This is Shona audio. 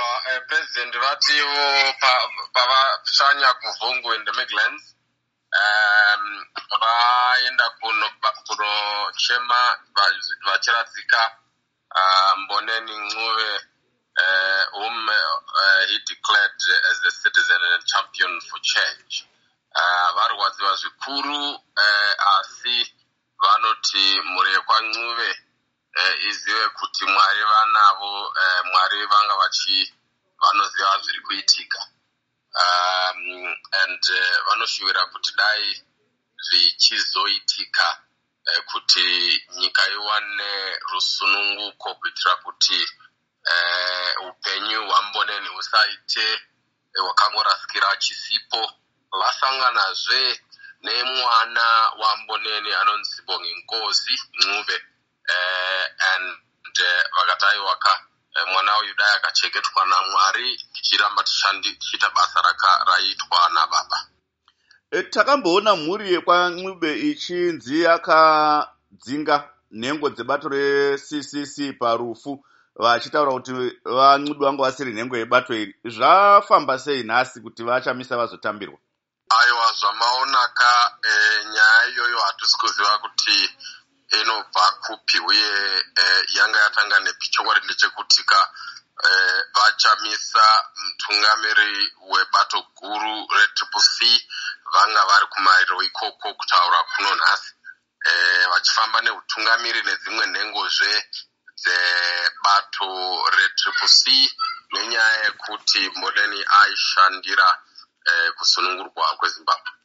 President vativo pavashanya kuvhongo in the Midlands vaenda kunochema vachiradzika Mboneni Ncube whom he declared as a citizen and champion for change. Varwadziwa zvikuru asi vanoti murekwa Ncube izive kuti Mwari vanavo, Mwari vanga vanoziva zviri kuitika, and vanoshuvira kuti dai zvichizoitika kuti nyika iwane rusununguko kuitira kuti upenyu hwaMboneni husaite hwakangorasikira chisipo. Vasanganazve nemwana waMboneni anonzi Bonginkosi Ncube, and vakatai mwana uyu dai akachengetwa naMwari tichiramba tichiita basa raitwa nababa. Takamboona mhuri yekwaNcube ichinzi yakadzinga nhengo dzebato reCCC parufu vachitaura kuti vaNcube vanga vasiri nhengo yebato iri. Zvafamba sei nhasi kuti vachamisa vazotambirwa? Aiwa, zvamaonaka nyaya iyoyo hatisi kuziva kuti inobva kupi uye yanga yatanga nepi. Chokwadi ndechekutika vachamisa mutungamiri webato guru reCCC vanga vari kumairo ikoko kutaura kuno nhasi, vachifamba neutungamiri nedzimwe nhengozve dzebato reCCC nenyaya yekuti Mboneni aishandira kusunungurwa kweZimbabwe.